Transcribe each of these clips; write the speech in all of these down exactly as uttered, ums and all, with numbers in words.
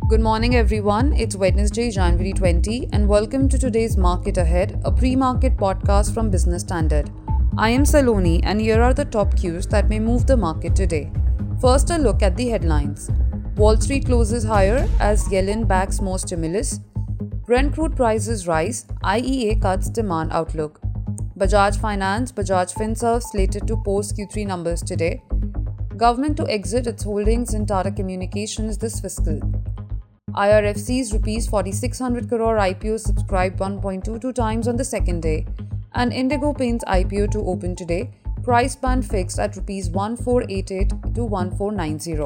Good morning, everyone. It's Wednesday, January twentieth, and welcome to today's Market Ahead, a pre-market podcast from Business Standard. I am Saloni, and here are the top cues that may move the market today. First, a look at the headlines. Wall Street closes higher as Yellen backs more stimulus. Brent crude prices rise. I E A cuts demand outlook. Bajaj Finance, Bajaj Finserv slated to post Q three numbers today. Government to exit its holdings in Tata Communications this fiscal. I R F C's rupees forty-six hundred crore I P O subscribed one point two two times on the second day, and Indigo Paints I P O to open today, price band fixed at rupees fourteen eighty-eight to fourteen ninety.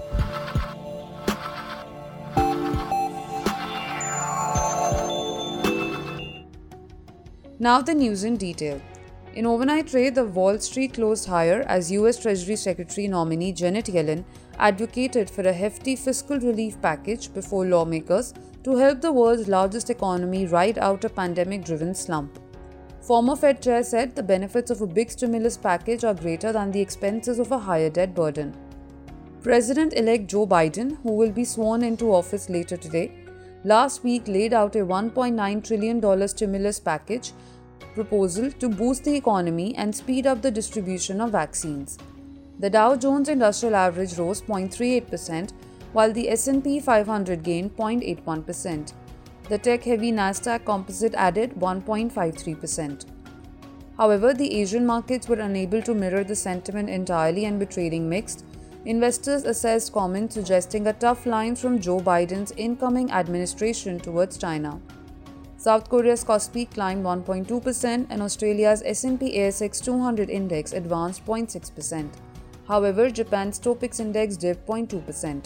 Now the news in detail. In overnight trade, the Wall Street closed higher as U S Treasury Secretary nominee Janet Yellen advocated for a hefty fiscal relief package before lawmakers to help the world's largest economy ride out a pandemic-driven slump. Former Fed Chair said the benefits of a big stimulus package are greater than the expenses of a higher debt burden. President-elect Joe Biden, who will be sworn into office later today, last week laid out a one point nine trillion dollars stimulus package proposal to boost the economy and speed up the distribution of vaccines. The Dow Jones Industrial Average rose zero point three eight percent, while the S and P five hundred gained zero point eight one percent. The tech-heavy Nasdaq Composite added one point five three percent. However, the Asian markets were unable to mirror the sentiment entirely and were trading mixed. Investors assessed comments suggesting a tough line from Joe Biden's incoming administration towards China. South Korea's Kospi climbed one point two percent and Australia's S and P A S X two hundred index advanced zero point six percent. However, Japan's Topix index dipped zero point two percent.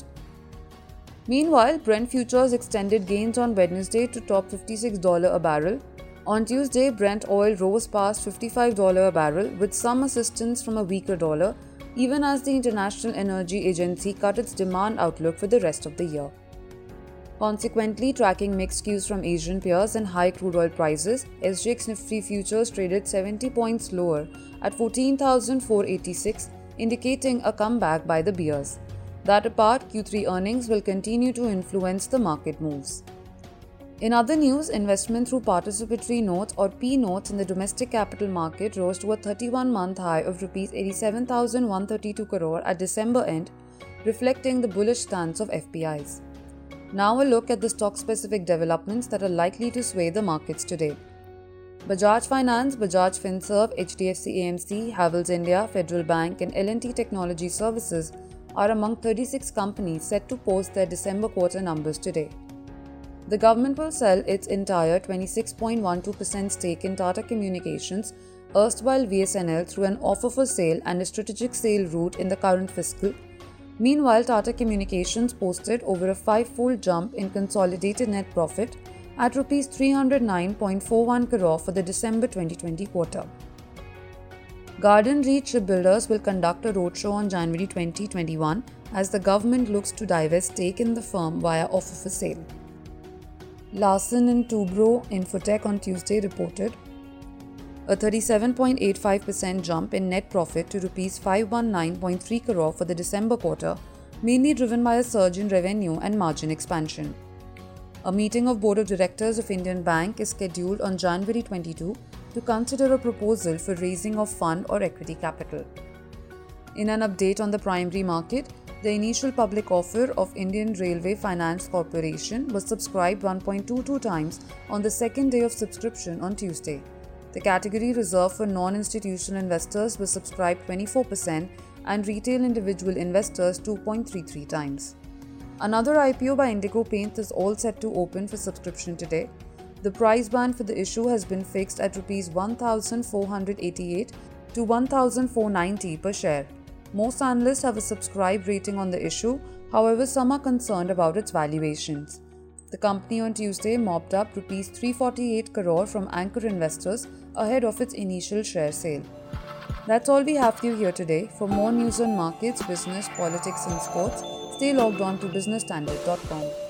Meanwhile, Brent futures extended gains on Wednesday to top fifty-six dollars a barrel. On Tuesday, Brent oil rose past fifty-five dollars a barrel with some assistance from a weaker dollar, even as the International Energy Agency cut its demand outlook for the rest of the year. Consequently, tracking mixed cues from Asian peers and high crude oil prices, S G X Nifty futures traded seventy points lower at fourteen thousand four hundred eighty-six, indicating a comeback by the bears. That apart, Q three earnings will continue to influence the market moves. In other news, investment through participatory notes or P notes in the domestic capital market rose to a thirty-one month high of rupees eighty-seven thousand one hundred thirty-two crore at December end, reflecting the bullish stance of F P Is. Now a look at the stock-specific developments that are likely to sway the markets today. Bajaj Finance, Bajaj Finserv, H D F C A M C, Havells India, Federal Bank and L and T Technology Services are among thirty-six companies set to post their December quarter numbers today. The government will sell its entire twenty-six point one two percent stake in Tata Communications, erstwhile V S N L, through an offer for sale and a strategic sale route in the current fiscal. Meanwhile, Tata Communications posted over a five-fold jump in consolidated net profit at rupees three hundred nine point four one crore for the December twenty twenty quarter. Garden Reach Shipbuilders will conduct a roadshow on January twenty twenty-one as the government looks to divest stake in the firm via offer for sale. Larsen and Toubro Infotech on Tuesday reported a thirty-seven point eight five percent jump in net profit to rupees five hundred nineteen point three crore for the December quarter, mainly driven by a surge in revenue and margin expansion. A meeting of Board of Directors of Indian Bank is scheduled on January twenty-second to consider a proposal for raising of fund or equity capital. In an update on the primary market, the initial public offer of Indian Railway Finance Corporation was subscribed one point two two times on the second day of subscription on Tuesday. The category reserved for non-institutional investors was subscribed twenty-four percent and retail individual investors two point three three times. Another I P O by Indigo Paints is all set to open for subscription today. The price band for the issue has been fixed at rupees one thousand four hundred eighty-eight to one thousand four hundred ninety per share. Most analysts have a subscribe rating on the issue, however some are concerned about its valuations. The company on Tuesday mopped up rupees three hundred forty-eight crore from anchor investors ahead of its initial share sale. That's all we have for you here today. For more news on markets, business, politics and sports, stay logged on to business standard dot com.